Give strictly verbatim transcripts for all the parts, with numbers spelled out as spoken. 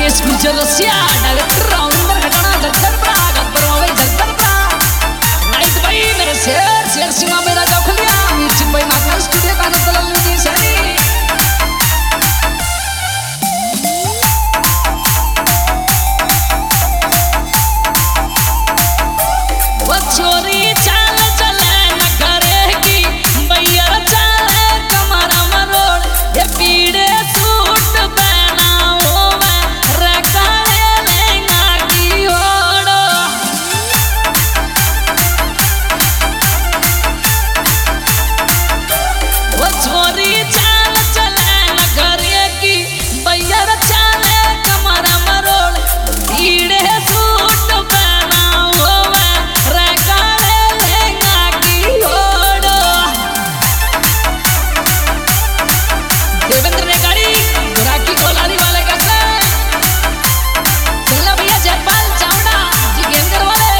केस गुजर रसिया director rounder घटना जगदर प्रा गब्बर भाई जगदर प्रा नाइट भाई मेरे शेर शेर सिंह मेरा चौखलिया म्यूजिक भाई नाका स्टूडियो का नतल जी सरी वो छोरी चाल चले न करेगी भैया चाले कमरा मरोड़ ये पीड़े सूट पहनाओ मैं रकाने लेंगा की ओड़ो वो छोरी चाल चले न करेगी भैया चाले कमरा मरोड़ पीड़े सूट पहनाओ मैं रकाने लेंगा की ओड़ो देवेंद्र ने गाड़ी गुराकी कोलारी वाले कैसे चला भैया जयपाल चावड़ा जी गेंदर वाले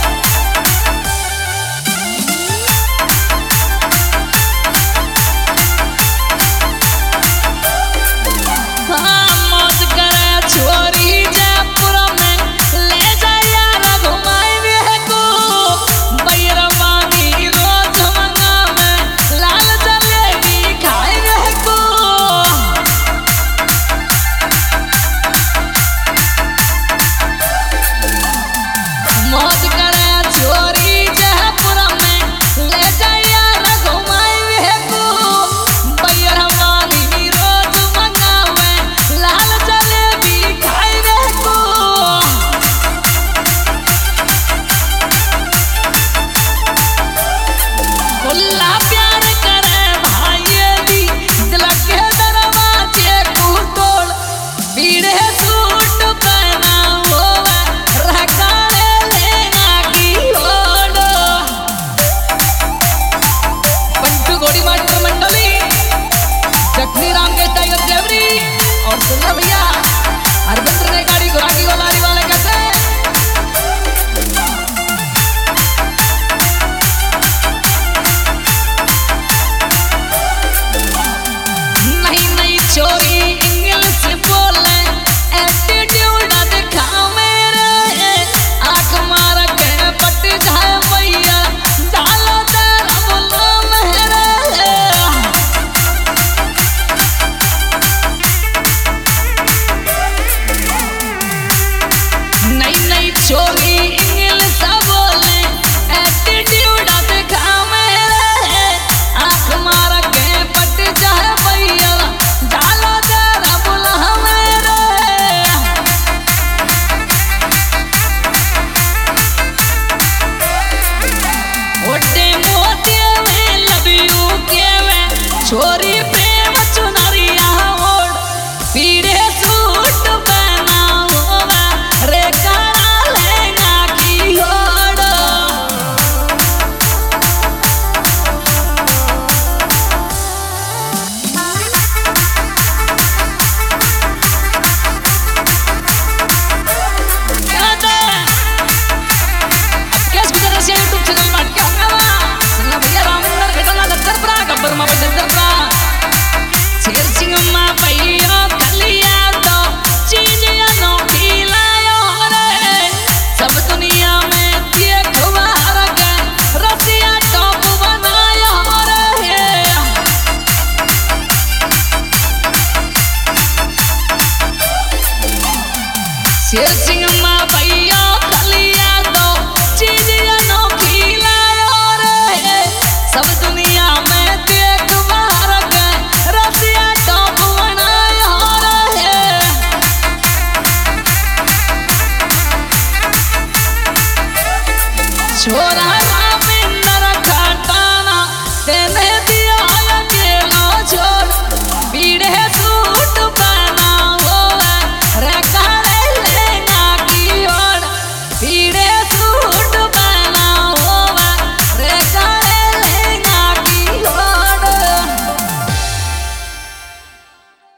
हाँ मौज करे छोरी जयपुर में ले जाया रघुमाई वे को बैरा मांगी रोज मंगा में लाल जलेबी खाए वे को मौज करे छोरी जयपुर में ले जाया रघुमाई वे को बैरा मांगी रोज मंगा में लाल जलेबी खाए वे को खुला प्यार करे भाई दी दिल के दरवाजे को तोड़ पीड़े सूट पहनाओ रकाने लेना की ओड़ो पंटू गोड़ी मास्टर मंडली जखनी राम के टाइगर जेवरी और सुंदर भैया हरविंद्र ने गाड़ी गुराकी वाली वाले कैसे नहीं नहीं छोरी इंग्लिश बोले एटीट्यूड दिखा मेरे आंख मार के पट जाए भैया डालो तेरा बोलो मेरे नहीं नहीं छोरी इंग्लिश बोले एटीट्यूड दिखा मेरे आंख मार के पट जाए भैया डालो तेरा बोला मेरे ओटे मोतिया में लबियू के में छोरी प्रेम चुनरिया ओढ़ पीड़े सूट पहनाओ रे काला लहंगा की ओढ़ केस गुजर रसिया यूट्यूब चैनल में अटके हंगामा सुनना भैया रामंदर घटना जगदर प्रा गब्बर मां जगदर प्रा शेर सिंह मां भैया कलिया तो चीज अनोखी लायो रे सब दुनिया में देखवा के रसिया टॉप बनायो रे शेर सिंह मां भैया कलिया तो चीज अनोखी लायो रे सब दुनिया में देखवा के रसिया टॉप बनायो रे छोरा